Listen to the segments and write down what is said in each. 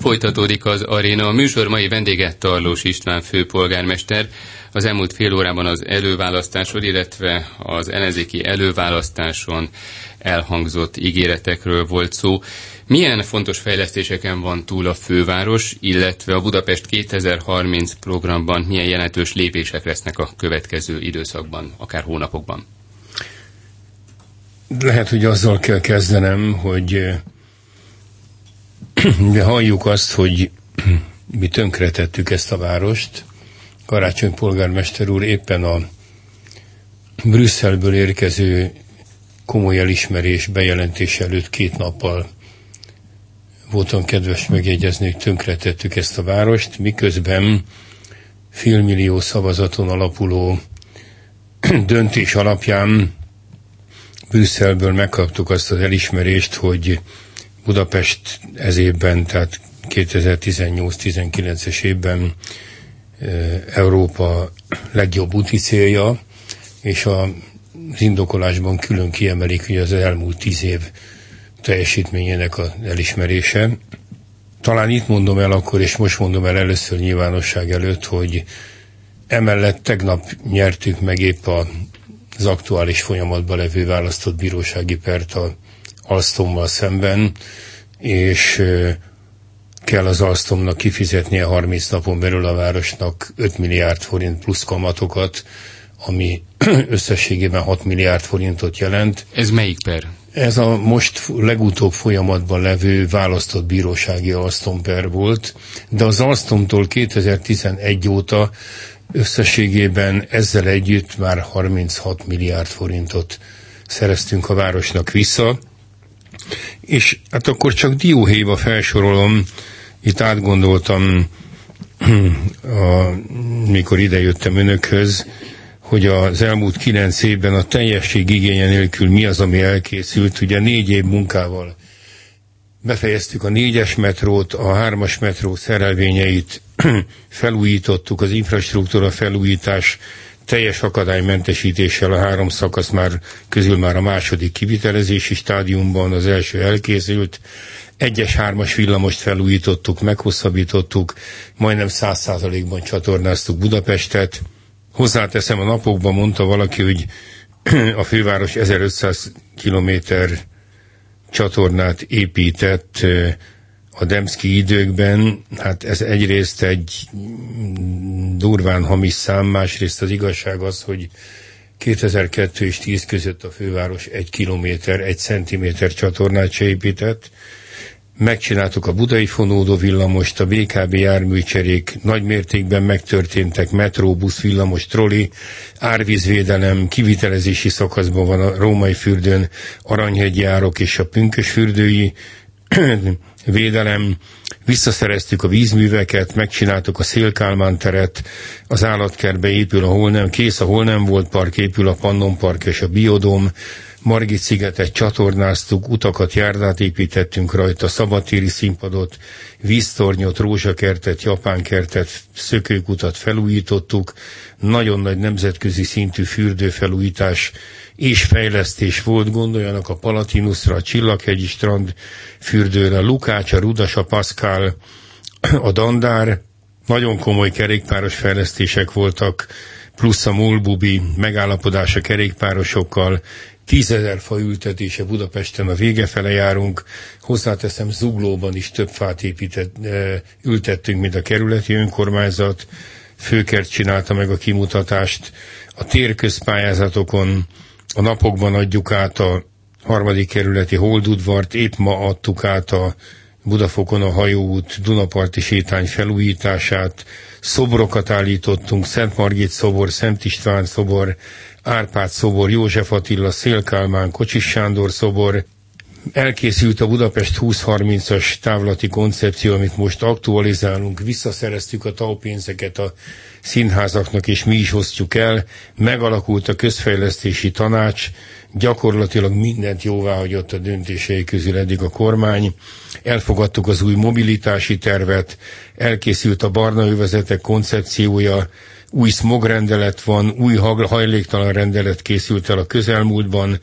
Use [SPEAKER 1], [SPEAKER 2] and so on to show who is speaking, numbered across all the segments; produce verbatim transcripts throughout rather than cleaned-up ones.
[SPEAKER 1] Folytatódik az Aréna. A műsor mai vendége Tarlós István főpolgármester. Az elmúlt fél órában az előválasztásról, illetve az ellenzéki előválasztáson elhangzott ígéretekről volt szó. Milyen fontos fejlesztéseken van túl a főváros, illetve a Budapest kétezer-harminc programban milyen jelentős lépések lesznek a következő időszakban, akár hónapokban?
[SPEAKER 2] Lehet, hogy azzal kell kezdenem, hogy de halljuk azt, hogy mi tönkretettük ezt a várost. Karácsony polgármester úr éppen a Brüsszelből érkező komoly elismerés bejelentés előtt két nappal voltam kedves megjegyezni, hogy tönkretettük ezt a várost, miközben félmillió szavazaton alapuló döntés alapján Brüsszelből megkaptuk azt az elismerést, hogy Budapest ez évben, tehát kétezer-tizennyolc-tizenkilences évben Európa legjobb úti célja, és az indokolásban külön kiemelik, hogy az elmúlt tíz év teljesítményének az elismerése. Talán itt mondom el akkor, és most mondom el először nyilvánosság előtt, hogy emellett tegnap nyertük meg épp az aktuális folyamatban levő választott bírósági pert a Alstommal szemben, és kell az Alstomnak kifizetnie harminc napon belül a városnak öt milliárd forint plusz kamatokat, ami összességében hat milliárd forintot jelent.
[SPEAKER 1] Ez melyik per?
[SPEAKER 2] Ez a most legutóbb folyamatban levő választott bírósági Alstom per volt, de az Alstomtól kétezer-tizenegy óta összességében ezzel együtt már harminchat milliárd forintot szereztünk a városnak vissza, és hát akkor csak dióhéjba felsorolom, itt átgondoltam, a, mikor idejöttem önökhöz, hogy az elmúlt kilenc évben a teljesség igénye nélkül mi az, ami elkészült. Ugye négy év munkával befejeztük a négyes metrót, a hármas metró szerelvényeit felújítottuk, az infrastruktúra felújítás teljes akadálymentesítéssel, a három szakasz már közül már a második kivitelezési stádiumban, az első elkészült. Egyes hármas villamost felújítottuk, meghosszabbítottuk, majdnem száz százalékban csatornáztuk Budapestet. Hozzáteszem, a napokban mondta valaki, hogy a főváros ezerötszáz kilométer csatornát épített a Demszky időkben. Hát ez egyrészt egy durván hamis szám, másrészt az igazság az, hogy kétezer-kettő és tíz között a főváros egy kilométer, egy centiméter csatornát se épített. Megcsináltuk a budai fonódó villamost, a bé ká bé járműcserék nagy mértékben megtörténtek, metró, busz, villamos, troli, árvízvédelem, kivitelezési szakaszban van a Római fürdőn, Aranyhegyi árok és a pünkösfürdői védelem, visszaszereztük a vízműveket, megcsináltuk a Széll-Kálmán teret, az állatkertbe épül a hol nem, kész a hol nem volt park, épül a Pannon park és a Biodóm, Margit-szigetet csatornáztuk, utakat, járdát építettünk rajta, szabadtéri színpadot, víztornyot, rózsakertet, japánkertet, szökőkutat felújítottuk, nagyon nagy nemzetközi szintű fürdőfelújítás és fejlesztés volt, gondoljanak a Palatinusra, a Csillaghegyi strand fürdőre, a Lukács, a Rudas, a Pascal, a Dandár, nagyon komoly kerékpáros fejlesztések voltak, plusz a Molbubi megállapodás a kerékpárosokkal, tízezer fa ültetése Budapesten, a vége fele járunk, hozzáteszem, Zuglóban is több fát épített, ültettünk, mint a kerületi önkormányzat, Főkert csinálta meg a kimutatást, a térközpályázatokon a napokban adjuk át a harmadik kerületi Holdudvart, épp ma adtuk át a Budafokon a hajóút Dunaparti sétány felújítását, szobrokat állítottunk, Szent Margit szobor, Szent István szobor, Árpád szobor, József Attila, Széll-Kálmán, Kocsis Sándor szobor. Elkészült a Budapest húsz harmincas távlati koncepció, amit most aktualizálunk, visszaszereztük a tauppénzeket a színházaknak, és mi is osztjuk el. Megalakult a közfejlesztési tanács, gyakorlatilag mindent jóváhagyott a döntései közül eddig a kormány. Elfogadtuk az új mobilitási tervet, elkészült a barna övezetek koncepciója, új smogrendelet van, új hajléktalan rendelet készült el a közelmúltban,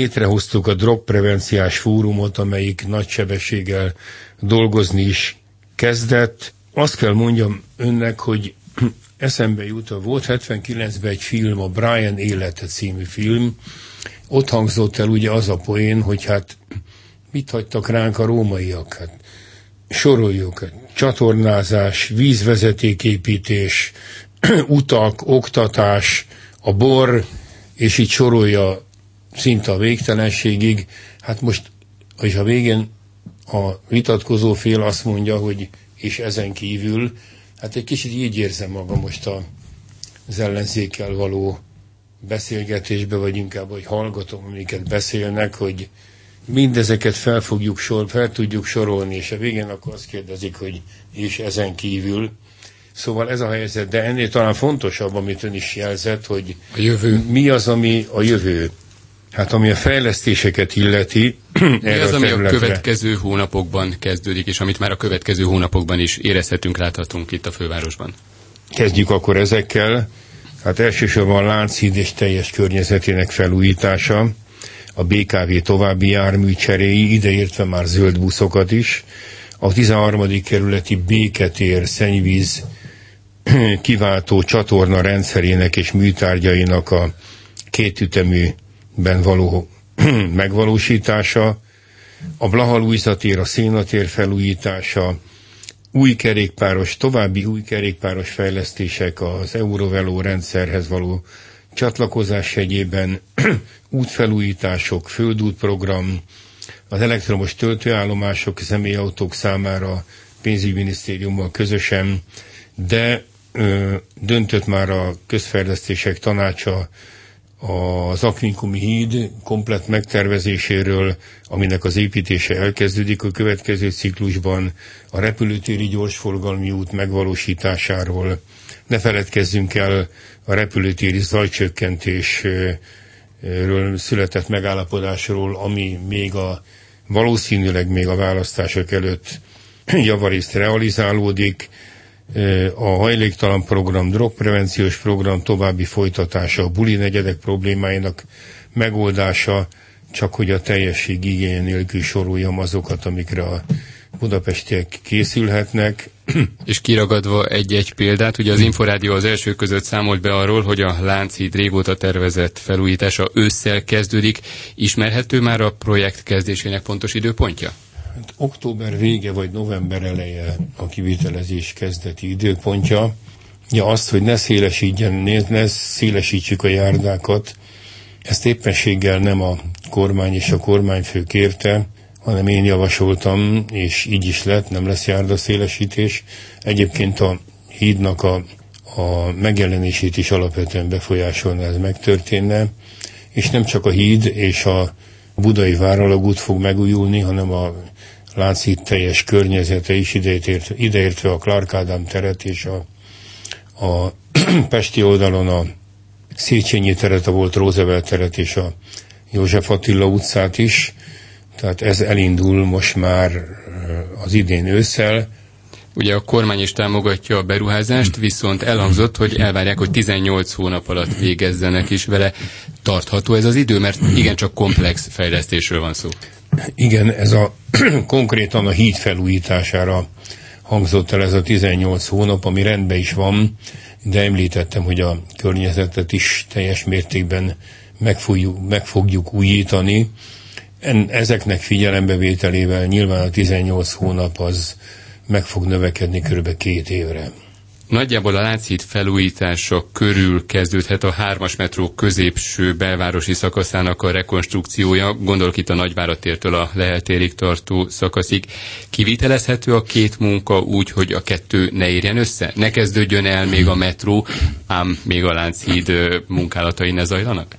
[SPEAKER 2] létrehoztuk a drogprevenciás fórumot, amelyik nagy sebességgel dolgozni is kezdett. Azt kell mondjam önnek, hogy eszembe jut, volt hetvenkilencben egy film, a Brian élete című film. Ott hangzott el ugye az a poén, hogy hát mit hagytak ránk a rómaiak? Hát soroljuk, csatornázás, vízvezetéképítés, utak, oktatás, a bor, és így sorolja szinte a végtelenségig. Hát most, és a végén a vitatkozó fél azt mondja, hogy és ezen kívül, hát egy kicsit így érzem magam most a, az ellenzékkel való beszélgetésbe, vagy inkább, hogy hallgatom, amiket beszélnek, hogy mindezeket fel fogjuk sor, fel tudjuk sorolni, és a végén akkor azt kérdezik, hogy és ezen kívül. Szóval ez a helyzet, de ennél talán fontosabb, amit ön is jelzett, hogy
[SPEAKER 1] a jövő.
[SPEAKER 2] Mi az, ami a jövő? Hát ami a fejlesztéseket illeti,
[SPEAKER 1] mi az, ami a következő hónapokban kezdődik, és amit már a következő hónapokban is érezhetünk, láthatunk itt a fővárosban?
[SPEAKER 2] Kezdjük akkor ezekkel. Hát elsősorban Lánchíd és teljes környezetének felújítása, a bé ká vé további járműcseréi, ideértve már zöld buszokat is, a tizenharmadik kerületi Béketér szennyvíz kiváltó csatorna rendszerének és műtárgyainak a kétüteműben való megvalósítása, a Blaha-Lujza tér, a Szénatér felújítása, új kerékpáros, további új kerékpáros fejlesztések az Eurovelo rendszerhez való csatlakozás jegyében, útfelújítások, földútprogram, az elektromos töltőállomások, személyautók számára pénzügyminisztériummal közösen, de ö, döntött már a közfejlesztések tanácsa az Akvinkumi híd komplett megtervezéséről, aminek az építése elkezdődik a következő ciklusban, a repülőtéri gyorsforgalmi út megvalósításáról. Ne feledkezzünk el a repülőtéri zajcsökkentésről született megállapodásról, ami még a valószínűleg még a választások előtt javarészt realizálódik. A hajléktalan program, drogprevenciós program további folytatása, a buli negyedek problémáinak megoldása, csak hogy a teljesség igénye nélkül soroljam azokat, amikre a budapestiek készülhetnek.
[SPEAKER 1] És kiragadva egy-egy példát, ugye az Inforádió az első között számolt be arról, hogy a Lánchíd régóta tervezett felújítása ősszel kezdődik. Ismerhető már a projekt kezdésének pontos időpontja?
[SPEAKER 2] Hát, október vége vagy november eleje a kivitelezés kezdeti időpontja. Ja, azt, hogy ne szélesítjen, ne szélesítsük a járdákat, ezt éppenséggel nem a kormány és a kormányfő kérte, hanem én javasoltam, és így is lett, nem lesz járdaszélesítés. Egyébként a hídnak a, a megjelenését is alapvetően befolyásolna, ez megtörténne, és nem csak a híd és a budai váralagút fog megújulni, hanem a Lánchíd teljes környezete is, ideértve, ideértve a Clark Ádám teret és a, a pesti oldalon a Széchenyi teret, a volt Roosevelt teret és a József Attila utcát is. Tehát ez elindul most már az idén ősszel.
[SPEAKER 1] Ugye a kormány is támogatja a beruházást, viszont elhangzott, hogy elvárják, hogy tizennyolc hónap alatt végezzenek is vele. Tartható ez az idő, mert igencsak komplex fejlesztésről van szó.
[SPEAKER 2] Igen, ez a konkrétan a híd felújítására hangzott el ez a tizennyolc hónap, ami rendben is van, de említettem, hogy a környezetet is teljes mértékben meg fogjuk, meg fogjuk újítani. En, ezeknek figyelembevételével nyilván a tizennyolc hónap az meg fog növekedni kb. két évre.
[SPEAKER 1] Nagyjából a Lánchíd felújítása körül kezdődhet a hármas metró középső belvárosi szakaszának a rekonstrukciója, gondolok itt a Nagyvárad tértől a Lehel térig tartó szakaszig. Kivitelezhető a két munka úgy, hogy a kettő ne érjen össze? Ne kezdődjön el még a metró, ám még a Lánchíd munkálatai ne zajlanak?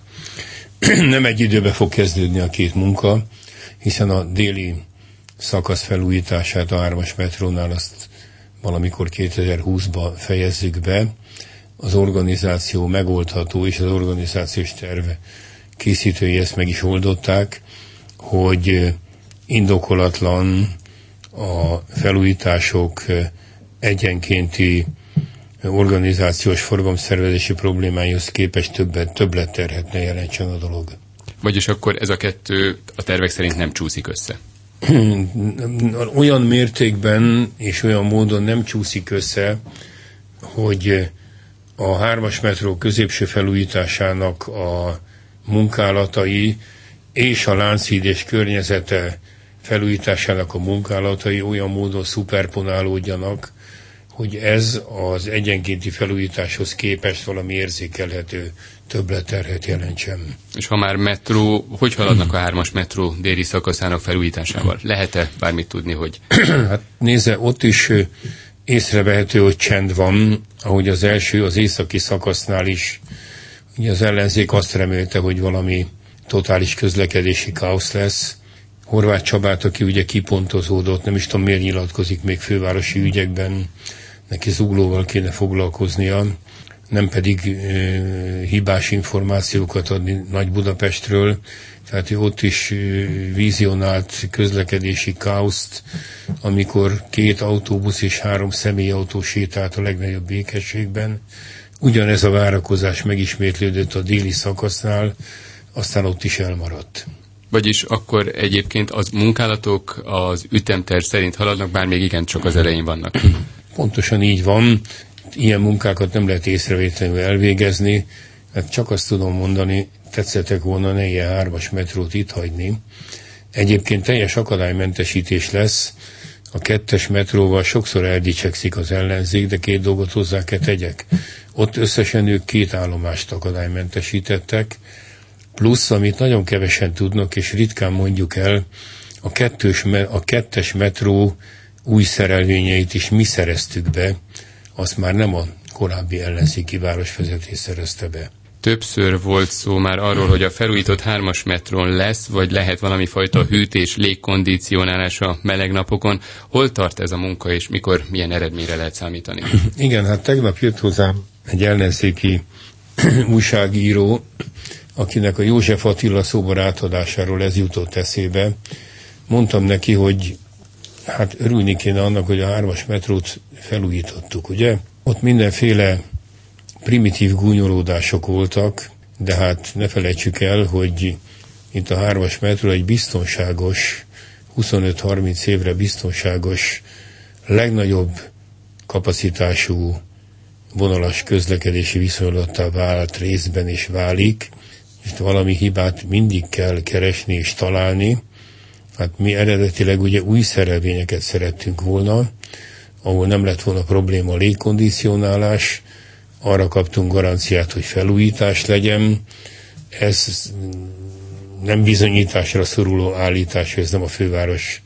[SPEAKER 2] Nem egy időben fog kezdődni a két munka, hiszen a déli szakasz felújítását a hármas metrónál azt valamikor kétezer-húszban fejezzük be. Az organizáció megoldható, és az organizációs terve készítői ezt meg is oldották, hogy indokolatlan a felújítások egyenkénti organizációs forgalomszervezési problémáihoz képest többet, többletterhet ne jelentsen a dolog.
[SPEAKER 1] Vagyis akkor ez a kettő a tervek szerint nem csúszik össze?
[SPEAKER 2] olyan mértékben és olyan módon nem csúszik össze, hogy a hármas metró középső felújításának a munkálatai és a Lánchíd és környezete felújításának a munkálatai olyan módon szuperponálódjanak, hogy ez az egyenkénti felújításhoz képest valami érzékelhető többletterhet jelentsen.
[SPEAKER 1] És ha már metró, hogy haladnak a hármas metró déli szakaszának felújításával? Lehet-e bármit tudni, hogy...
[SPEAKER 2] Hát nézze, ott is észrevehető, hogy csend van, ahogy az első, az északi szakasznál is. Ugye az ellenzék azt remélte, hogy valami totális közlekedési káosz lesz. Horváth Csabát, aki ugye kipontozódott, nem is tudom miért nyilatkozik még fővárosi ügyekben, neki zuglóval kéne foglalkoznia, nem pedig e, hibás információkat adni Nagy Budapestről, tehát ő ott is e, vizionált közlekedési káoszt, amikor két autóbusz és három személyautó sétált a legnagyobb békességben. Ugyanez a várakozás megismétlődött a déli szakasznál, aztán ott is elmaradt.
[SPEAKER 1] Vagyis akkor egyébként az munkálatok az ütemterv szerint haladnak, bár még igencsak az elején vannak.
[SPEAKER 2] Pontosan így van. Ilyen munkákat nem lehet észrevétlenül elvégezni. Hát csak azt tudom mondani, tetszettek volna ne ilyen hármas metrót itt hagyni. Egyébként teljes akadálymentesítés lesz. A kettes metróval sokszor eldicsekszik az ellenzék, de két dolgot hozzá kell tegyek. Ott összesen ők két állomást akadálymentesítettek, plusz, amit nagyon kevesen tudnak, és ritkán mondjuk el, a, kettős, a kettes metró új szerelvényeit is mi szereztük be, azt már nem a korábbi ellenzéki városvezetés szerezte be.
[SPEAKER 1] Többször volt szó már arról, hogy a felújított hármas metrón lesz, vagy lehet valami fajta hűtés, légkondicionálás a meleg napokon. Hol tart ez a munka, és mikor, milyen eredményre lehet számítani?
[SPEAKER 2] Igen, hát tegnap jött hozzám egy ellenzéki újságíró, akinek a József Attila szobor átadásáról ez jutott eszébe. Mondtam neki, hogy hát örülni kéne annak, hogy a hármas metrót felújítottuk, ugye? Ott mindenféle primitív gúnyolódások voltak, de hát ne felejtsük el, hogy itt a hármas metró egy biztonságos, huszonöt-harminc évre biztonságos, legnagyobb kapacitású vonalas közlekedési viszonylattá vált részben és válik, és valami hibát mindig kell keresni és találni. Hát mi eredetileg ugye új szerelvényeket szerettünk volna, ahol nem lett volna probléma a légkondicionálás, arra kaptunk garanciát, hogy felújítás legyen. Ez nem bizonyításra szoruló állítás, ez nem a főváros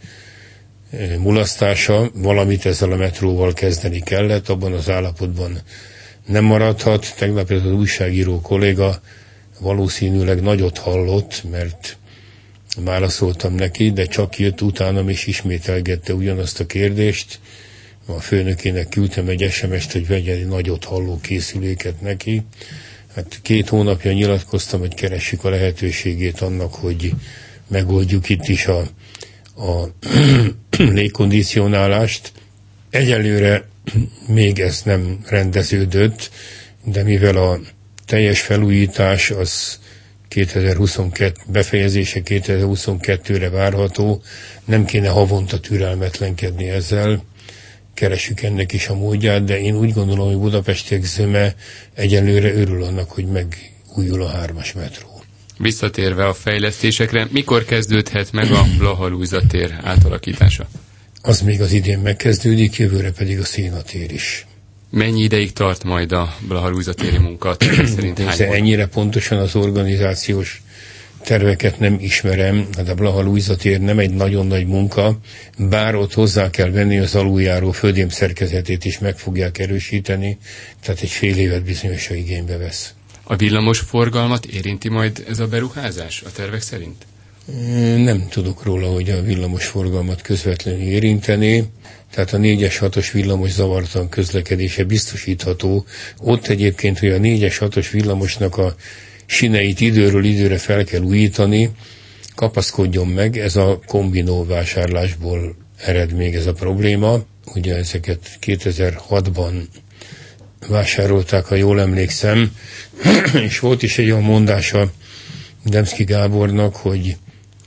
[SPEAKER 2] mulasztása, valamit ezzel a metróval kezdeni kellett, abban az állapotban nem maradhat. Tegnap ez az újságíró kolléga valószínűleg nagyot hallott, mert válaszoltam neki, de csak jött utánam és ismételgette ugyanazt a kérdést. A főnökének küldtem egy es em est, hogy vegye egy nagyot halló készüléket neki. Hát két hónapja nyilatkoztam, hogy keressük a lehetőségét annak, hogy megoldjuk itt is a, a légkondicionálást. Egyelőre még ez nem rendeződött, de mivel a teljes felújítás az kétezer-huszonkettő befejezése kétezer-huszonkettőre várható, nem kéne havonta türelmetlenkedni ezzel, keressük ennek is a módját, de én úgy gondolom, hogy budapestiek zöme egyelőre örül annak, hogy megújul a hármas metró.
[SPEAKER 1] Visszatérve a fejlesztésekre, mikor kezdődhet meg a Blaha Lujza tér átalakítása?
[SPEAKER 2] Az még az idén megkezdődik, jövőre pedig a Széna tér is.
[SPEAKER 1] Mennyi ideig tart majd a Blaha Lujza téri munka? Szerint hány
[SPEAKER 2] ennyire pontosan az organizációs terveket nem ismerem, hát a Blaha Lujza tér nem egy nagyon nagy munka, bár ott hozzá kell venni az aluljáró földém szerkezetét is meg fogják erősíteni, tehát egy fél évet bizonyosan igénybe vesz.
[SPEAKER 1] A villamos forgalmat érinti majd ez a beruházás a tervek szerint?
[SPEAKER 2] Nem tudok róla, hogy a villamos forgalmat közvetlenül érinteni, tehát a négyes hatos villamos zavartalan közlekedése biztosítható. Ott egyébként, hogy a négyes hatos villamosnak a sineit időről időre fel kell újítani, kapaszkodjon meg, ez a kombinó vásárlásból ered még ez a probléma. Ugye ezeket kétezer-hatban vásárolták, ha jól emlékszem, és volt is egy olyan mondása Demszky Gábornak, hogy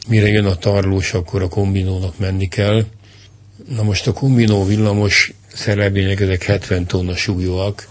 [SPEAKER 2] mire jön a tarlós, akkor a kombinónak menni kell. Na most a kombinó villamos szerelvények, ezek hetven tonna súlyúak,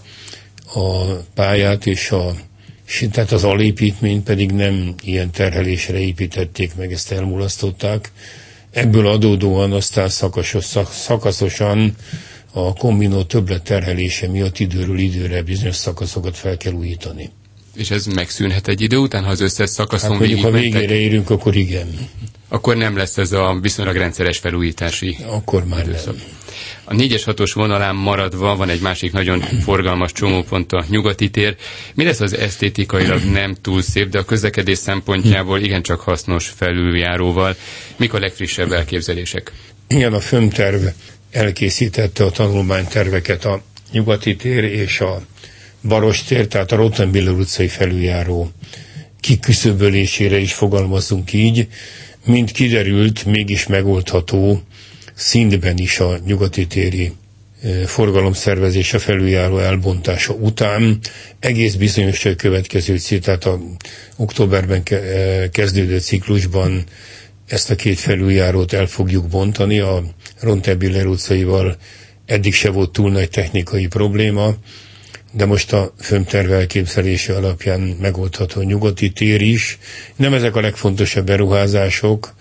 [SPEAKER 2] a pályát és a tehát az alépítményt pedig nem ilyen terhelésre építették meg, ezt elmulasztották. Ebből adódóan aztán szakasos, szakaszosan a kombinó többlet terhelése miatt időről időre bizonyos szakaszokat fel kell újítani.
[SPEAKER 1] És ez megszűnhet egy idő után, ha az összes szakaszon
[SPEAKER 2] hát mondjuk,
[SPEAKER 1] végig
[SPEAKER 2] ha végére érünk, akkor igen.
[SPEAKER 1] Akkor nem lesz ez a viszonylag rendszeres felújítási
[SPEAKER 2] Akkor már időszak. Nem.
[SPEAKER 1] A négyes hatos vonalán maradva van egy másik nagyon forgalmas csomópont, a Nyugati tér. Mi lesz az esztétikailag nem túl szép, de a közlekedés szempontjából igencsak hasznos felüljáróval? Mik a legfrissebb elképzelések?
[SPEAKER 2] Igen, a FÖM-terv elkészítette a tanulmányterveket a Nyugati tér és a Baross tér, tehát a Rottenbiller utcai felüljáró kiküszöbölésére is fogalmazunk így. Mint kiderült, mégis megoldható szintben is a nyugati téri forgalomszervezés a felüljáró elbontása után. Egész bizonyos következő cél, tehát a októberben kezdődő ciklusban ezt a két felüljárót el fogjuk bontani. A Rottenbiller utcaival eddig se volt túl nagy technikai probléma, de most a FÖM-terv elképzelése alapján megoldható a Nyugati tér is. Nem ezek a legfontosabb beruházások,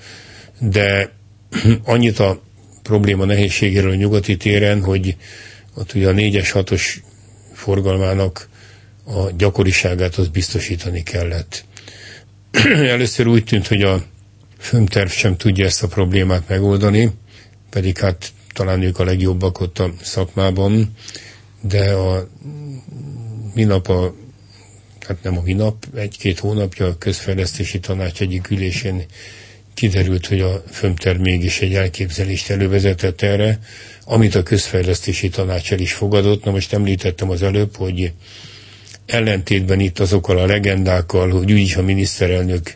[SPEAKER 2] de annyit a probléma nehézségéről a Nyugati téren, hogy ott ugye a négyes hatos forgalmának a gyakoriságát az biztosítani kellett. Először úgy tűnt, hogy a FÖM-terv sem tudja ezt a problémát megoldani, pedig hát talán ők a legjobbak ott a szakmában, de a minap a, hát nem a minap, egy-két hónapja a közfejlesztési tanács egyik ülésén kiderült, hogy a FÖM-terv mégis egy elképzelést elővezetett erre, amit a közfejlesztési tanács el is fogadott. Na most említettem az előbb, hogy ellentétben itt azokkal a legendákkal, hogy úgyis a miniszterelnök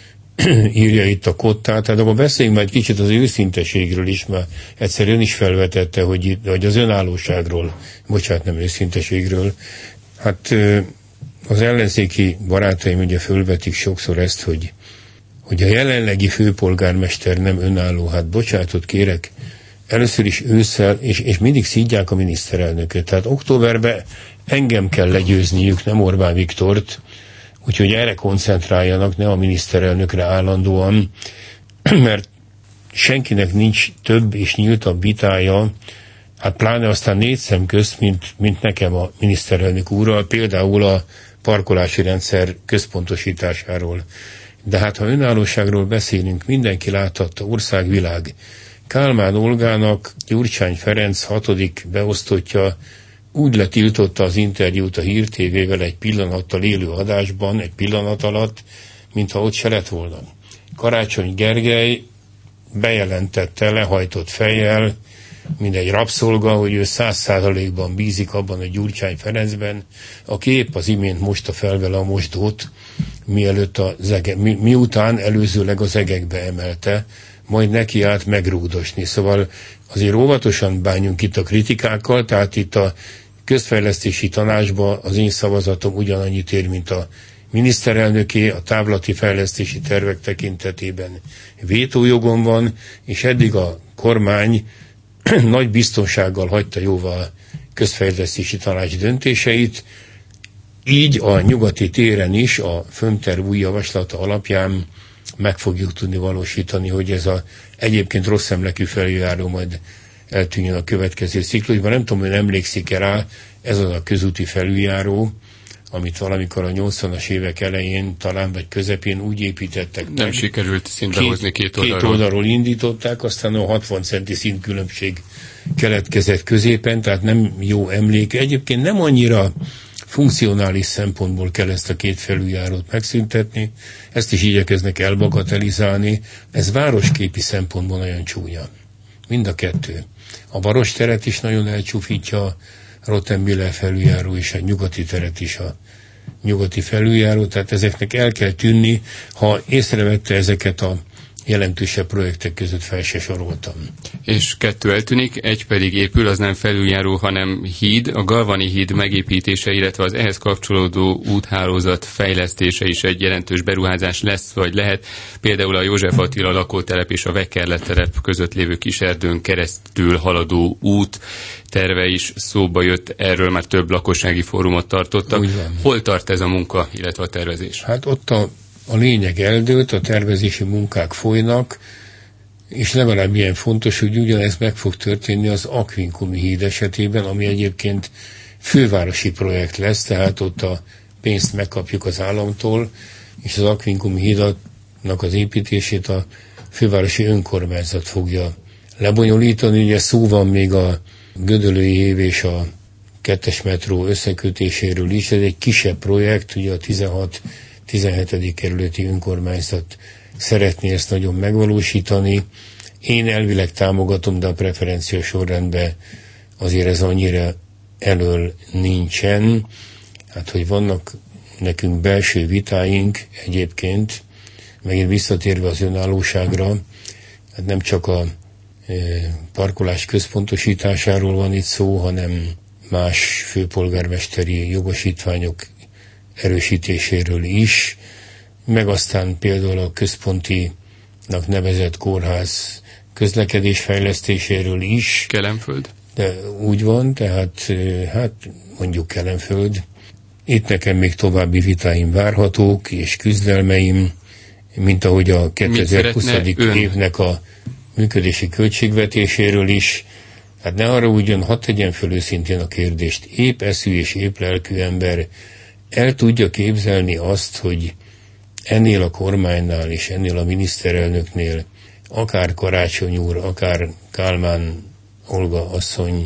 [SPEAKER 2] írja itt a kottát, tehát akkor beszéljünk majd kicsit az őszinteségről is, mert egyszer ön is felvetette, hogy, hogy az önállóságról, bocsánat, nem őszinteségről. Hát az ellenzéki barátaim ugye fölvetik sokszor ezt, hogy, hogy a jelenlegi főpolgármester nem önálló. Hát bocsánatot kérek, először is ősszel, és, és mindig szídják a miniszterelnököt. Tehát októberben engem kell legyőzniük, nem Orbán Viktort, úgyhogy erre koncentráljanak, ne a miniszterelnökre állandóan, mert senkinek nincs több és nyíltabb vitája, hát pláne aztán négy szem közt, mint, mint nekem a miniszterelnök úrral, például a parkolási rendszer központosításáról. De hát ha önállóságról beszélünk, mindenki láthatta, országvilág. Kálmán Olgának Gyurcsány Ferenc hatodik beosztottja úgy letiltotta az interjút a Hír té vével egy pillanattal élő adásban, egy pillanat alatt, mintha ott se lett volna. Karácsony Gergely bejelentette lehajtott fejjel, mint egy rabszolga, hogy ő száz százalékban bízik abban a Gyurcsány Ferencben, aki épp az imént mosta fel vele a mosdót, mielőtt a zege, mi, miután előzőleg az egekbe emelte, majd neki állt megrúdosni. Szóval azért óvatosan bánjunk itt a kritikákkal, tehát itt a közfejlesztési tanácsban az én szavazatom ugyanannyit ér, mint a miniszterelnöké, a távlati fejlesztési tervek tekintetében vétójogom van, és eddig a kormány nagy biztonsággal hagyta jóvá a közfejlesztési tanács döntéseit, így a Nyugati téren is a FÖM-terv új javaslata alapján meg fogjuk tudni valósítani, hogy ez a egyébként rossz emlekű felüljáró majd eltűnjön a következő ciklusban. Nem tudom, hogy emlékszik-e rá, ez az a közúti felüljáró, amit valamikor a nyolcvanas évek elején, talán vagy közepén úgy építettek
[SPEAKER 1] Nem meg. sikerült szintbe hozni két oldalról.
[SPEAKER 2] Két oldalról indították, aztán a hatvan centi szintkülönbség keletkezett középen, tehát nem jó emlék. Egyébként nem annyira funkcionális szempontból kell ezt a két felüljárót megszüntetni, ezt is igyekeznek elbagatelizálni, ez városképi szempontból nagyon csúnya. Mind a kettő. A Baross teret is nagyon elcsúfítja a Rottenbiller felüljáró, és a Nyugati teret is a Nyugati felüljáró, tehát ezeknek el kell tűnni. Ha észrevette ezeket a jelentősebb projektek között fel se soroltam.
[SPEAKER 1] És kettő eltűnik, egy pedig épül, az nem felüljáró, hanem híd. A Galvani híd megépítése, illetve az ehhez kapcsolódó úthálózat fejlesztése is egy jelentős beruházás lesz, vagy lehet. Például a József Attila lakótelep és a Vekerle telep között lévő kiserdőn keresztül haladó út terve is szóba jött, erről már több lakossági fórumot tartottak. Hol tart ez a munka, illetve a tervezés?
[SPEAKER 2] Hát ott a, a lényeg eldőlt, a tervezési munkák folynak, és legalább ilyen fontos, hogy ugyanez meg fog történni az Aquincumi híd esetében, ami egyébként fővárosi projekt lesz, tehát ott a pénzt megkapjuk az államtól, és az Aquincumi hídnak az építését a fővárosi önkormányzat fogja lebonyolítani. Ugye szó van még a Gödöllői hév és a kettes metró összekötéséről is. Ez egy kisebb projekt, ugye a tizenhat-tizenhetedik kerületi önkormányzat szeretné ezt nagyon megvalósítani. Én elvileg támogatom, de a preferencia sorrendben azért ez annyira elől nincsen. Hát, hogy vannak nekünk belső vitáink egyébként, megint visszatérve az önállóságra, hát nem csak a e, parkolás központosításáról van itt szó, hanem más főpolgármesteri jogosítványok erősítéséről is, meg aztán például a központinak nevezett kórház közlekedésfejlesztéséről is.
[SPEAKER 1] Kelenföld?
[SPEAKER 2] De úgy van, tehát hát mondjuk Kelenföld. Itt nekem még további vitáim várhatók, és küzdelmeim, mint ahogy a kétezer-huszadik évnek a működési költségvetéséről is. Hát ne arra ugyan, hadd tegyen föl őszintén a kérdést. Épp eszű és épp lelkű ember el tudja képzelni azt, hogy ennél a kormánynál és ennél a miniszterelnöknél akár Karácsony úr, akár Kálmán Olga asszony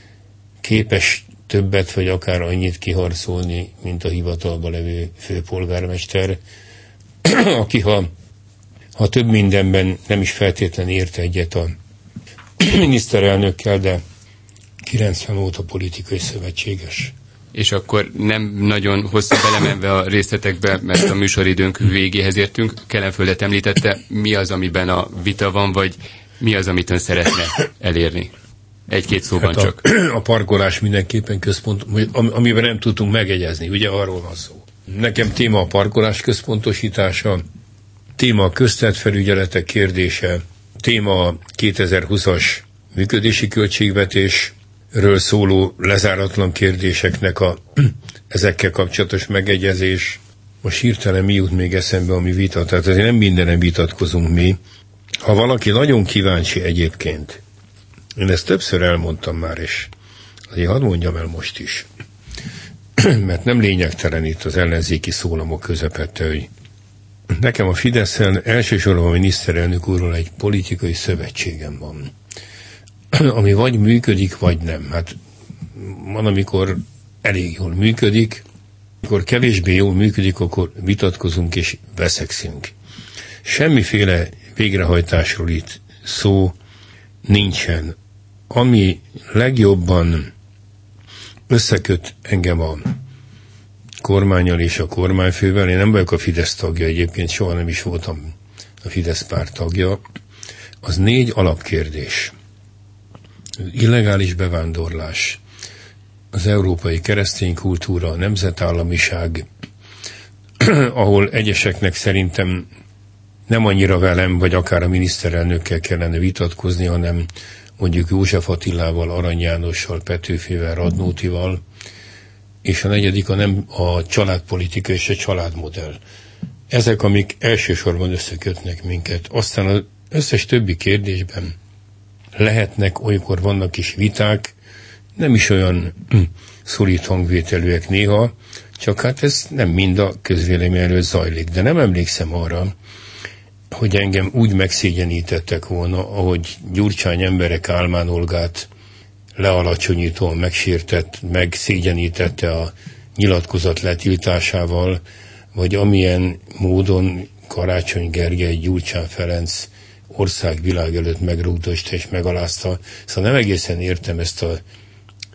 [SPEAKER 2] képes többet, vagy akár annyit kiharcolni, mint a hivatalba levő főpolgármester, aki ha, ha több mindenben nem is feltétlenül ért egyet a miniszterelnökkel, de kilencven óta politikai szövetséges.
[SPEAKER 1] És akkor nem nagyon hosszú belemenve a részletekbe, mert a műsoridőnk végéhez értünk. Kelenföldet említette, mi az, amiben a vita van, vagy mi az, amit ön szeretne elérni? Egy-két szóban
[SPEAKER 2] hát a,
[SPEAKER 1] csak.
[SPEAKER 2] A parkolás mindenképpen központ, amiben nem tudtunk megegyezni, ugye arról van szó. Nekem téma a parkolás központosítása, téma a közterületfelügyeletek kérdése, téma a kétezer-húszas működési költségvetésről szóló lezáratlan kérdéseknek a ezekkel kapcsolatos megegyezés. Most hirtelen mi jut még eszembe, ami vita, tehát azért nem mindenen vitatkozunk mi. Ha valaki nagyon kíváncsi egyébként, én ezt többször elmondtam már, és azért hadd mondjam el most is, mert nem lényegtelen itt az ellenzéki szólamok közepette, hogy nekem a Fideszen elsősorban a miniszterelnök úrról egy politikai szövetségem van, ami vagy működik, vagy nem. Hát van, amikor elég jól működik, amikor kevésbé jól működik, akkor vitatkozunk és veszekszünk. Semmiféle végrehajtásról itt szó nincsen. Ami legjobban összeköt engem a kormánnyal és a kormányfővel, én nem vagyok a Fidesz tagja, egyébként soha nem is voltam a Fidesz párt tagja, az négy alapkérdés. Illegális bevándorlás, az európai keresztény kultúra, a nemzetállamiság, ahol egyeseknek szerintem nem annyira velem, vagy akár a miniszterelnökkel kellene vitatkozni, hanem mondjuk József Attilával, Arany Jánossal, Petőfivel, Radnótival, és a negyedik a, nem, a családpolitika és a családmodell. Ezek, amik elsősorban összekötnek minket. Aztán az összes többi kérdésben lehetnek, olykor vannak is viták, nem is olyan szorít hangvételűek néha, csak hát ez nem mind a közvélemény előtt zajlik. De nem emlékszem arra, hogy engem úgy megszégyenítettek volna, ahogy Gyurcsány embere Kálmán Olgát lealacsonyítóan megsértett, megszégyenítette a nyilatkozat letiltásával, vagy amilyen módon Karácsony Gergely, Gyurcsány Ferenc országvilág előtt megrúgdosta és megalázta. Szóval nem egészen értem ezt a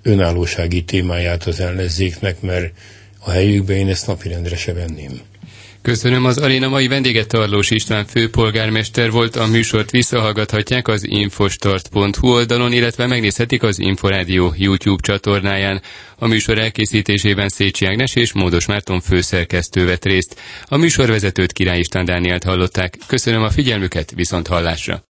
[SPEAKER 2] önállósági témáját az ellenzéknek, mert a helyükben én ezt napirendre se venném.
[SPEAKER 1] Köszönöm, az aréna mai vendége Tarlós István főpolgármester volt. A műsort visszahallgathatják az infostart pont hu oldalon, illetve megnézhetik az Inforádió YouTube csatornáján. A műsor elkészítésében Szécsi Ágnes és Módos Márton főszerkesztő vett részt. A műsorvezetőt Király István Dánielt hallották. Köszönöm a figyelmüket, viszont hallásra!